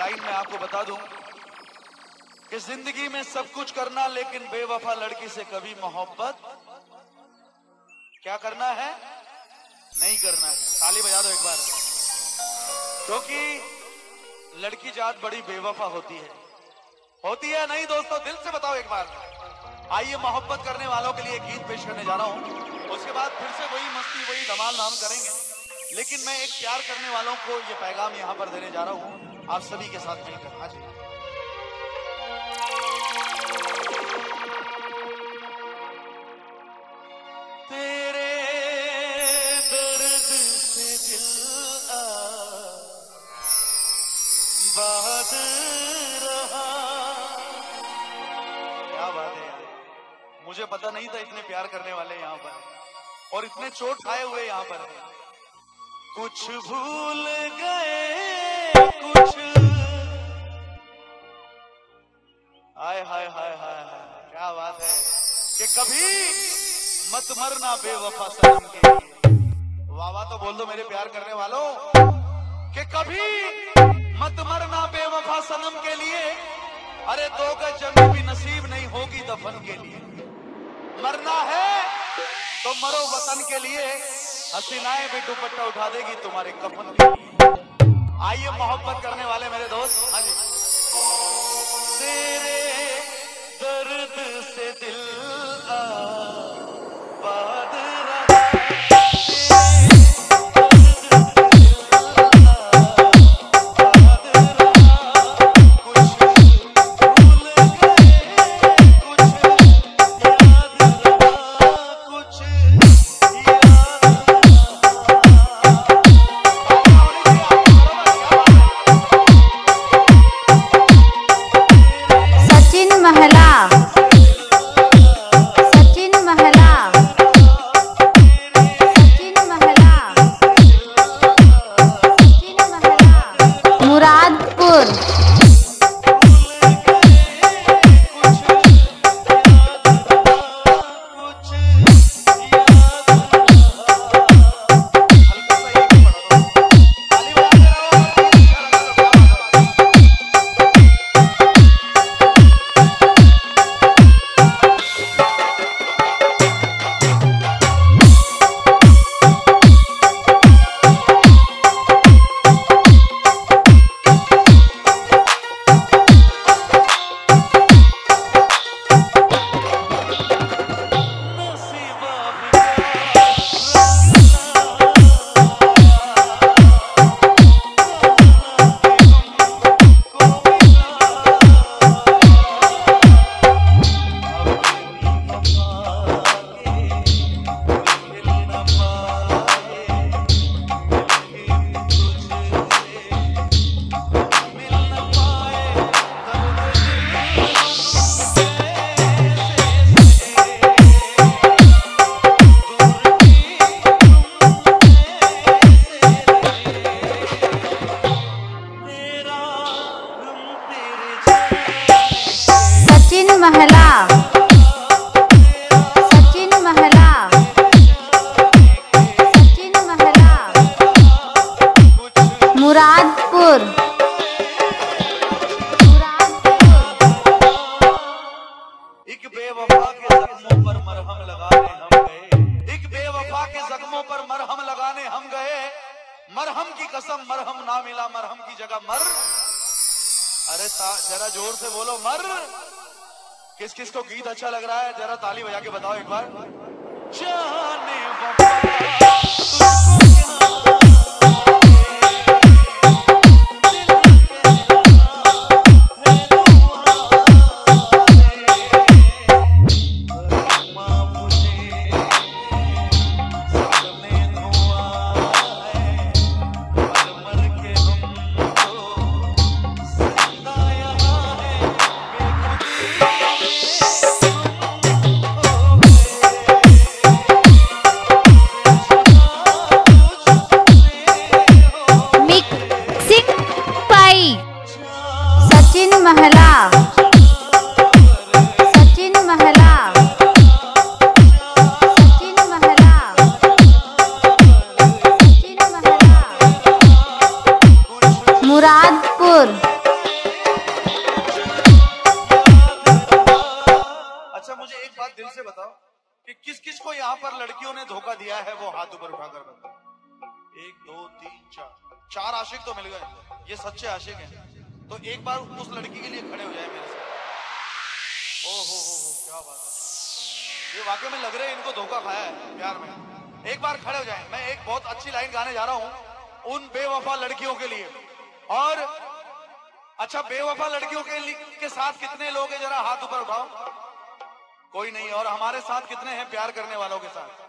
Line में आपको बता दूं कि जिंदगी में सब कुछ करना, लेकिन बेवफा लड़की से कभी मोहब्बत क्या करना है, नहीं करना है। ताली बजा दो एक बार, क्योंकि लड़की जात बड़ी बेवफा होती है नहीं दोस्तों? दिल से बताओ एक बार। आइए मोहब्बत करने वालों के लिए गीत पेश करने जा रहा हूं, उसके बाद फिर से वही मस्ती वही धमाल नाम करेंगे। लेकिन मैं एक प्यार करने वालों को ये पैगाम यहां पर देने जा रहा हूं, आप सभी के साथ मिलकर। आज तेरे दर्द से दिल आबाद रहा। क्या बात है यार, मुझे पता नहीं था इतने प्यार करने वाले यहाँ पर और इतने चोट खाए हुए यहाँ पर। कुछ भूल गए कुछ, हाय हाय हाय हाय, क्या बात है कि कभी मत मरना बेवफा सनम के लिए। वाह वाह तो बोल दो मेरे प्यार करने वालों कि कभी मत मरना बेवफा सनम के लिए। अरे दो गज जमीन भी नसीब नहीं होगी दफन के लिए। मरना है तो मरो वतन के लिए, हसीनाएं भी दुपट्टा उठा देगी तुम्हारे कफन के लिए। आइए मोहब्बत करने वाले मेरे दोस्त, हाँ जी। तेरे दर्द से दिल आबाद रहा, मुरादपुर। एक बेवफा के जख्मों पर मरहम लगाने हम गए, एक बेवफा के जख्मों पर मरहम लगाने हम गए। मरहम की कसम मरहम ना मिला, मरहम की जगह मर। अरे जरा जोर से बोलो मर। किस किस को गीत अच्छा लग रहा है जरा ताली बजा के बताओ एक बार। जाने वफा कि किस किस को यहाँ पर लड़कियों ने धोखा दिया है, वो हाथ ऊपर उठाकर बताओ। 1 2 3 4 आशिक तो मिल गए, ये सच्चे आशिक हैं। तो एक बार उस लड़की के लिए खड़े हो जाए मेरे साथ। ओ हो, क्या बात है, ये वाकई में लग रहा है इनको धोखा खाया है प्यार में। एक बार खड़े हो जाए। मैं एक बहुत अच्छी लाइन गाने जा रहा हूं उन बेवफा लड़कियों के लिए। और अच्छा, बेवफा लड़कियों के साथ कितने लोग हैं, जरा हाथ ऊपर उठाओ। कोई नहीं। और हमारे साथ कितने हैं प्यार करने वालों के साथ?